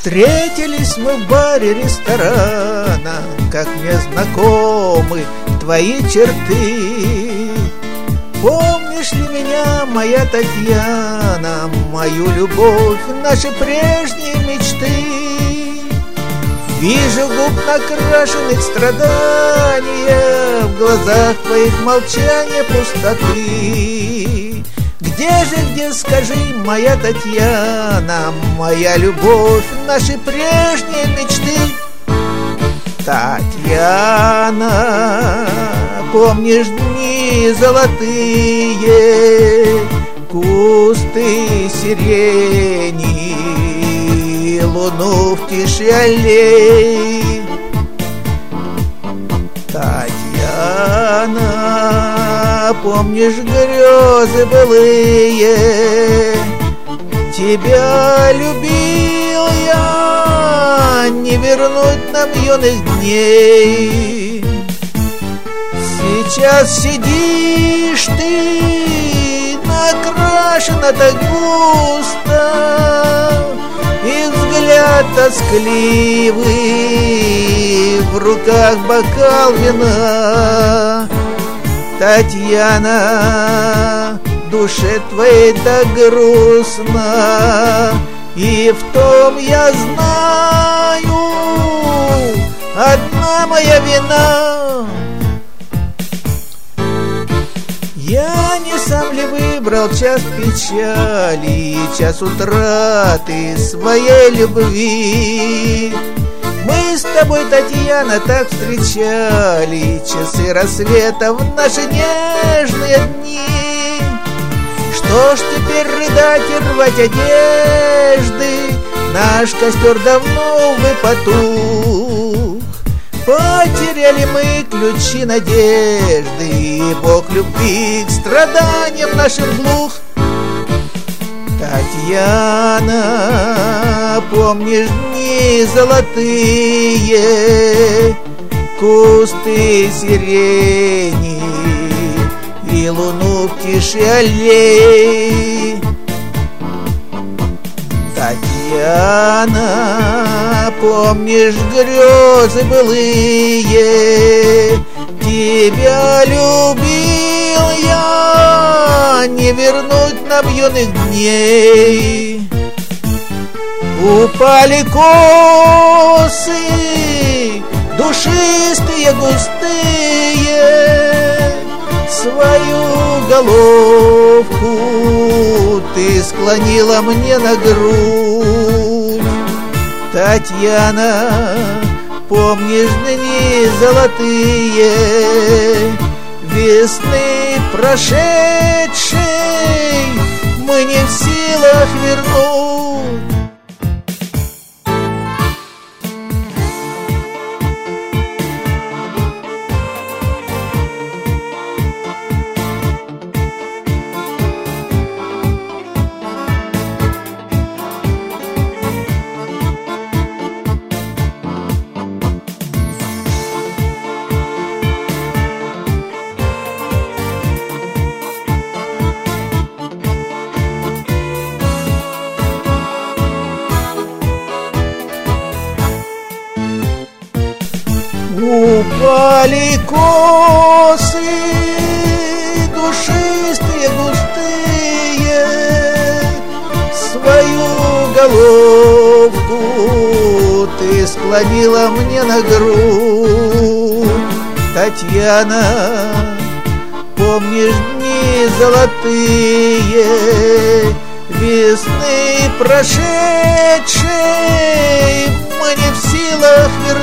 Встретились мы в баре ресторана, как мне знакомы твои черты. Помнишь ли меня, моя Татьяна, мою любовь, наши прежние мечты? Вижу губ накрашенных страдания, в глазах твоих молчания пустоты. Где, скажи, моя Татьяна, моя любовь, наши прежние мечты? Татьяна, помнишь дни золотые, кусты сирени, луну в тиши аллей? Татьяна, помнишь грезы былые? Тебя любил я, не вернуть нам юных дней. Сейчас сидишь ты, накрашена так густо, и взгляд тоскливый, в руках бокал вина. Татьяна, душе твоей так грустно, и в том я знаю, одна моя вина. Я не сам ли выбрал час печали, час утраты своей любви? Мы с тобой, Татьяна, так встречали часы рассвета в наши нежные дни. Что ж теперь рыдать и рвать одежды? Наш костер давно, увы, потух. Потеряли мы ключи надежды, и Бог любви к страданиям нашим глух. Татьяна, помнишь дни золотые, кусты сирени и луну в тиши аллей? Татьяна, помнишь грезы былые? Тебя любил я, не вернуть нам юных дней. Упали косы, душистые, густые, свою головку ты склонила мне на грудь. Татьяна, помнишь дни золотые, весны прошедшей мы не в силах вернуть? Упали косы, душистые, густые, свою головку ты склонила мне на грудь. Татьяна, помнишь дни золотые, весны прошедшей мы не в силах вернуть?